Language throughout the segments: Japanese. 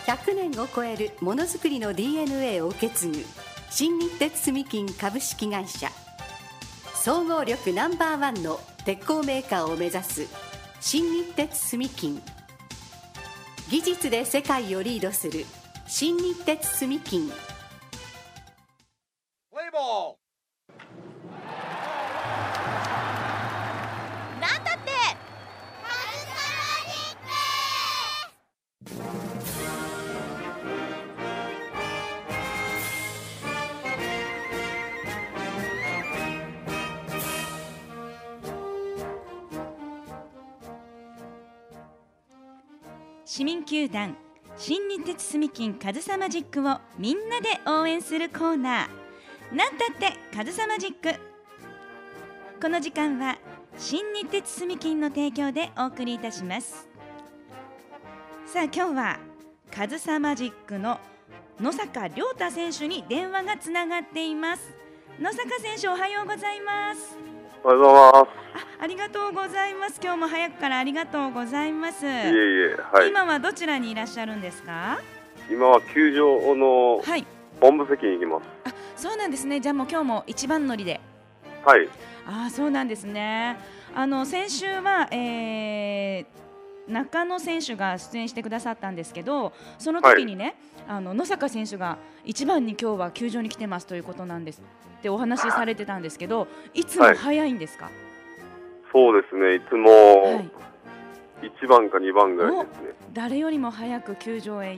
100年を超えるものづくりの DNA を受け継ぐ新日鉄住金株式会社、総合力No.1の鉄鋼メーカーを目指す新日鉄住金、技術で世界をリードする新日鉄住金。 プレイボールなんだって市民球団新日鉄住金カズサマジックをみんなで応援するコーナー、なんたってカズサマジック。この時間は新日鉄住金の提供でお送りいたします。さあ今日はカズサマジックの野坂亮太選手に電話がつながっています。野坂選手、おはようございます。 おはようございます。 ありがとうございます。今日も早くからありがとうございます。 いえいえ、はい。 今はどちらにいらっしゃるんですか？ 今は球場の本部席に行きます。 あ、そうなんですね。じゃあもう今日も一番乗りで。 はい。 あ、そうなんですね。先週は、中野選手が出演してくださったんですけど、その時にね、野坂選手が一番に今日は球場に来てますということなんですってお話しされてたんですけど、いつも早いんですか？ そうですね。いつも1番か2番ぐらいですね。 誰よりも早く球場へ行って、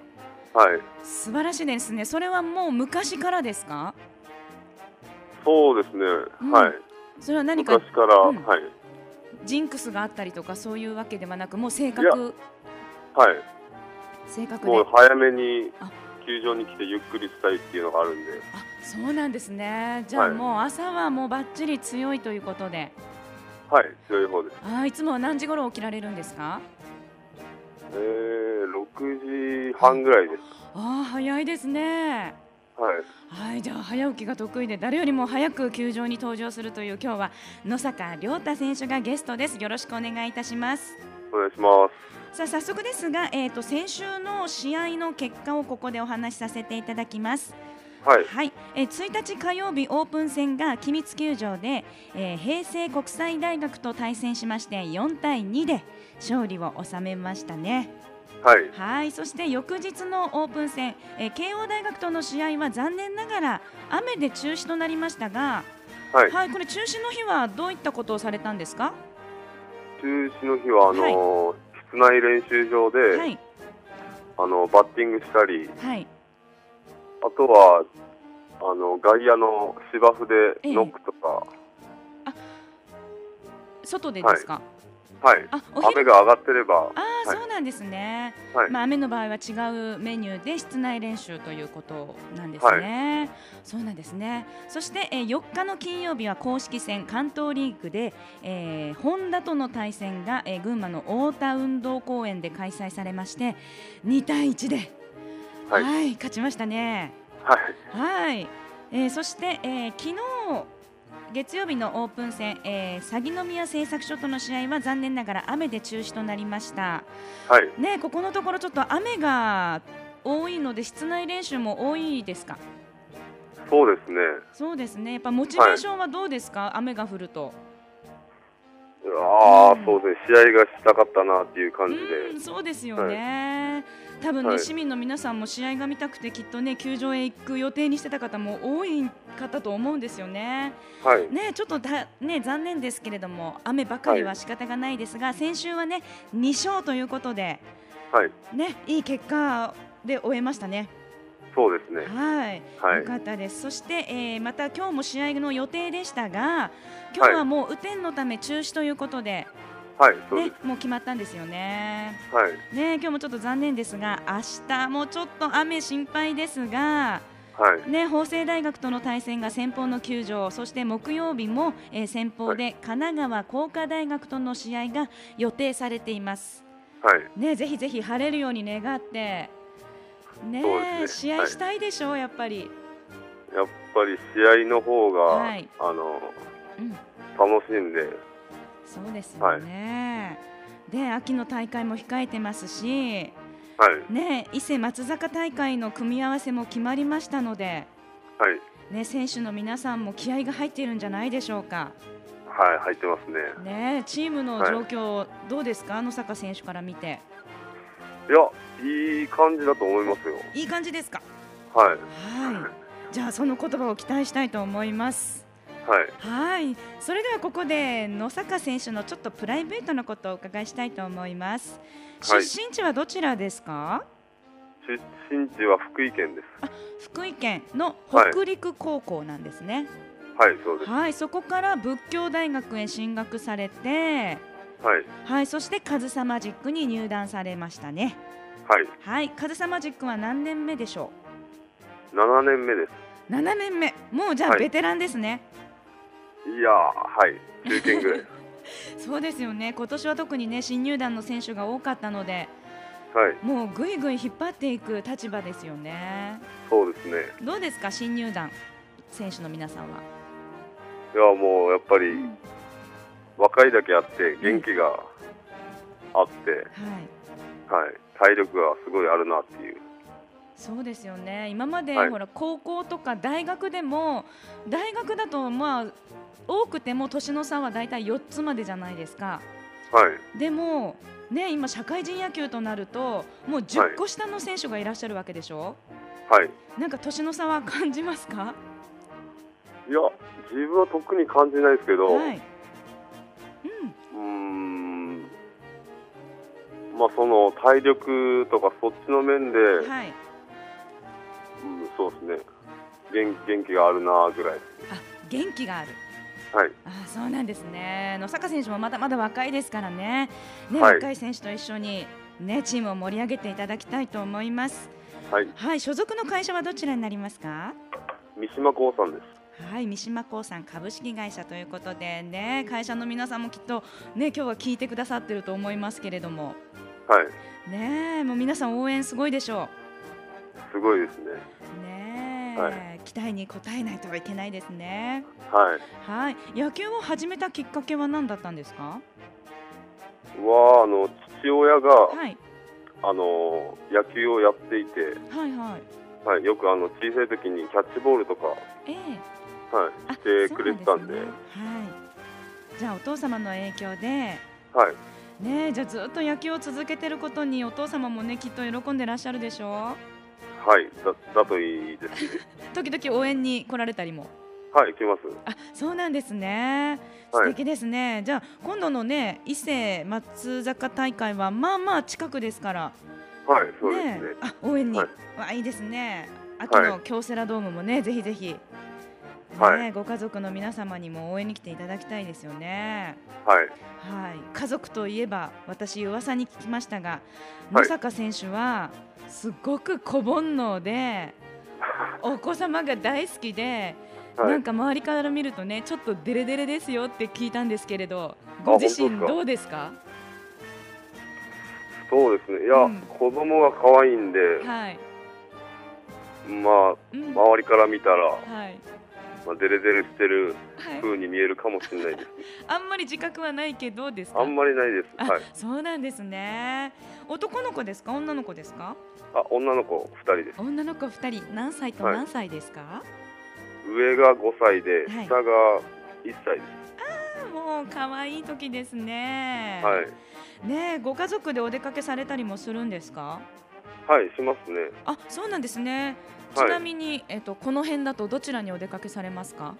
はい。 素晴らしいですね。それはもう昔からですか？ そうですね。はい。 それは何か昔から、はい。 ジンクスがあったりとかそういうわけではなく、もう性格。 はい。 性格でもう早めに球場に来てゆっくりしたいっていうのがあるんで。 あ、そうなんですね。じゃあもう朝はもうバッチリ強いということで。 はい、強い方です。 いつもは何時頃起きられるんですか ？6時半ぐらいです。 早いですね。はい、じゃあ早起きが得意で誰よりも早く球場に登場するという今日は野坂亮太選手がゲストです。よろしくお願いいたします。 お願いします。 さあ早速ですが、先週の試合の結果をここでお話しさせていただきます。 はい、 はい、1日火曜日オープン戦が君津球場で、平成国際大学と対戦しまして4対2で勝利を収めましたね。はい、そして翌日のオープン戦、慶応大学との試合は残念ながら雨で中止となりましたが、はい、これ中止の日はどういったことをされたんですか？ 中止の日は室内練習場で、バッティングしたり、あとは外野の芝生でノックとか、 外でですか？ はい、雨が上がってれば。 そうなんですね。雨の場合は違うメニューで室内練習ということなんですね。そうなんですね。そして、4日の金曜日は公式戦関東リーグで、ホンダとの対戦が、群馬の太田運動公園で開催されまして2対1で、勝ちましたね。そして、昨日月曜日のオープン戦、鷺宮製作所との試合は残念ながら雨で中止となりました。ここのところちょっと雨が多いので室内練習も多いですか？ そうですね。 そうですね。やっぱモチベーションはどうですか？雨が降ると。 そうですね。試合がしたかったなっていう感じで。 そうですよね。多分ね、市民の皆さんも試合が見たくてきっとね球場へ行く予定にしてた方も多い方と思うんですよね。ちょっと残念ですけれども雨ばかりは仕方がないですが、先週はね2勝ということで、いい結果で終えましたね。 そうですね。 よかったです。そして、また今日も試合の予定でしたが、今日はもう雨天のため中止ということで、もう決まったんですよね。今日もちょっと残念ですが、明日もちょっと雨心配ですが、法政大学との対戦が先鋒の球場、そして木曜日も、先鋒で神奈川工科大学との試合が予定されています。ぜひぜひ晴れるように願って試合したいでしょう。やっぱり試合の方が、楽しんで。 そうですよね。で秋の大会も控えてますし、 ね、伊勢松坂大会の組み合わせも決まりましたので、ね、選手の皆さんも気合が入っているんじゃないでしょうか。 はい、入ってますね。 ね、チームの状況、どうですか、野坂選手から見て。 いや、いい感じだと思いますよ。 いい感じですか。 はい。 じゃあその言葉を期待したいと思います。それではここで野坂選手のちょっとプライベートなことをお伺いしたいと思います。出身地はどちらですか。 出身地は福井県です。 福井県の北陸高校なんですね。 そうです。 そこから仏教大学へ進学されて、そしてカズサマジックに入団されましたね。カズサマジックは何年目でしょう。7年目です。 7年目、もうじゃあベテランですね。 いや中堅ぐらいそうですよね。今年は特にね、新入団の選手が多かったので、もうぐいぐい引っ張っていく立場ですよね。 そうですね。 どうですか、新入団選手の皆さんは。 いや、もうやっぱり、若いだけあって元気があって、体力がすごいあるなっていう。 そうですよね。今まで、ほら高校とか大学でも、大学だと多くても年の差はだいたい4つまでじゃないですか。でもね、今社会人野球となるともう10個下の選手がいらっしゃるわけでしょ。なんか年の差は感じますか。 いや、自分は特に感じないですけど、その体力とかそっちの面で、そうですね、元気があるなぐらい。 元気がある。そうなんですね。野坂選手もまだまだ若いですからね。若い選手と一緒にね、チームを盛り上げていただきたいと思います。所属の会社はどちらになりますか。 三島興産です。 三島興産株式会社ということでね、会社の皆さんもきっとね、今日は聞いてくださってると思いますけれども、もう皆さん応援すごいでしょう。すごいですね。 期待に応えないとはいけないですね。野球を始めたきっかけは何だったんですか。 父親が、野球をやっていて、よく小さい時にキャッチボールとか、してくれてたんで、 じゃあお父様の影響で、じゃあずっと野球を続けてることにお父様もね、きっと喜んでらっしゃるでしょう。 だといいですね。 時々応援に来られたりも。 来ます。 そうなんですね。素敵ですね。じゃあ今度のね、伊勢松坂大会はまあ近くですから。 そうですね。 応援に、いいですね。秋の京セラドームもね、ぜひぜひ、ご家族の皆様にも応援に来ていただきたいですよね。家族といえば、私噂に聞きましたが、野坂選手はすごく小煩悩でお子様が大好きで、なんか周りから見るとね、ちょっとデレデレですよって聞いたんですけれど、ご自身どうですか。 そうですね。いや、子供が可愛いんで、周りから見たら、デレデレしてる風に見えるかもしれないです。 あんまり自覚はないけどですか。 あんまりないです。 そうなんですね。男の子ですか、女の子ですか。 女の子2人です。 女の子2人、何歳と何歳ですか。 上が5歳で、下が1歳です。 もう可愛い時ですね。ご家族でお出かけされたりもするんですか。 しますね。 そうなんですね。ちなみに、この辺だとどちらにお出かけされますか。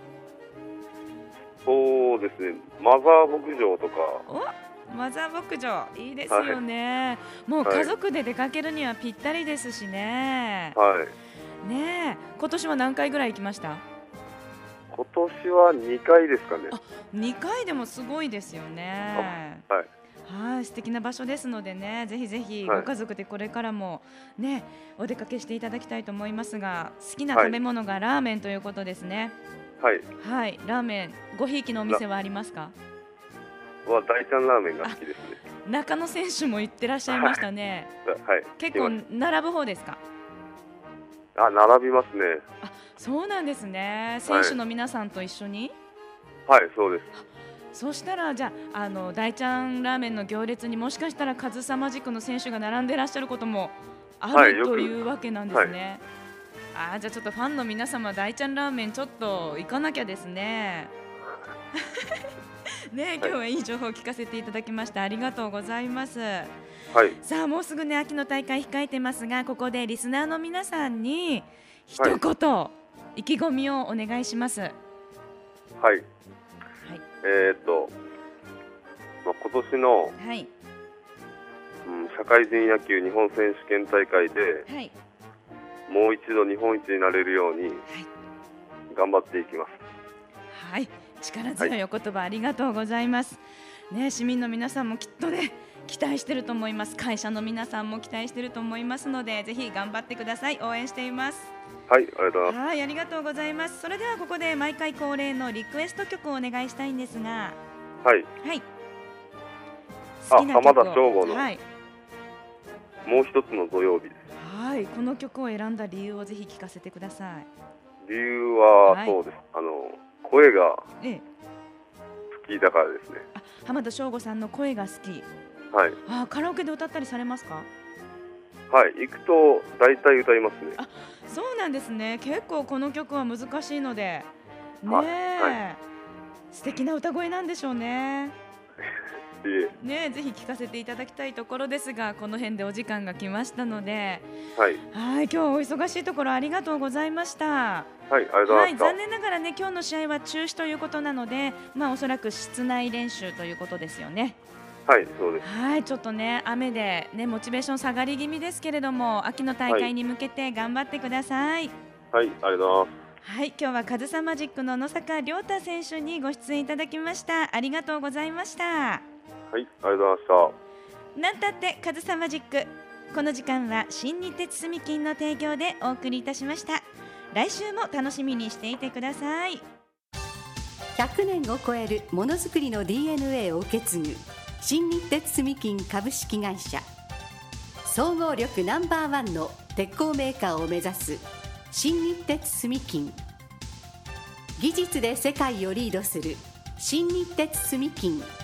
そうですね、マザー牧場とか。 マザー牧場いいですよね。もう家族で出かけるにはぴったりですしね。今年は何回ぐらい行きました。 今年は2回ですかね。 2回でもすごいですよね。素敵な場所ですのでね、ぜひぜひご家族でこれからもね、お出かけしていただきたいと思いますが、好きな食べ物がラーメンということですね。ラーメンごひいきのお店はありますか。 大ちゃんラーメンが好きですね。 中野選手も行ってらっしゃいましたね。結構並ぶ方ですか。 並びますね。 そうなんですね。選手の皆さんと一緒に。 そうです。 そしたらじゃあ、大ちゃんラーメンの行列にもしかしたら上総塾の選手が並んでいらっしゃることもある、というわけなんですね。じゃあちょっとファンの皆様、大ちゃんラーメンちょっと行かなきゃですね。ね、今日はいい情報を聞かせていただきました。ありがとうございます。さあもうすぐね秋の大会控えてますが、ここでリスナーの皆さんに一言、意気込みをお願いします。 今年の、社会人野球日本選手権大会で、もう一度日本一になれるように頑張っていきます。 力強いお言葉ありがとうございます。ね、市民の皆さんもきっとね期待していると思います。会社の皆さんも期待していると思いますので、ぜひ頑張ってください。応援しています。 ありがとうございます。 ありがとうございます。それではここで毎回恒例のリクエスト曲をお願いしたいんですが、好きな曲を、 浜田省吾の、もう一つの土曜日です。 この曲を選んだ理由をぜひ聞かせてください。 理由は、そうです。声が好きだからですね。 浜田省吾さんの声が好き。カラオケで歌ったりされますか？ 行くと大体歌いますね。 そうなんですね。結構この曲は難しいので素敵な歌声なんでしょうね。ぜひ聞かせていただきたいところですが、この辺でお時間が来ましたので、今日はお忙しいところありがとうございました。 ありがとうございました。 残念ながらね今日の試合は中止ということなので、おそらく室内練習ということですよね。 そうです。 ちょっとね雨でねモチベーション下がり気味ですけれども、秋の大会に向けて頑張ってください。 ありがとうございます。 今日は上総マジックの野坂亮太選手にご出演いただきました。ありがとうございました。 ありがとうございました。 なんたって上総マジック、この時間は新日鉄住金の提供でお送りいたしました。来週も楽しみにしていてください。 100年を超えるものづくりの DNA を受け継ぐ新日鉄住金株式会社、総合力No.1の鉄鋼メーカーを目指す新日鉄住金、技術で世界をリードする新日鉄住金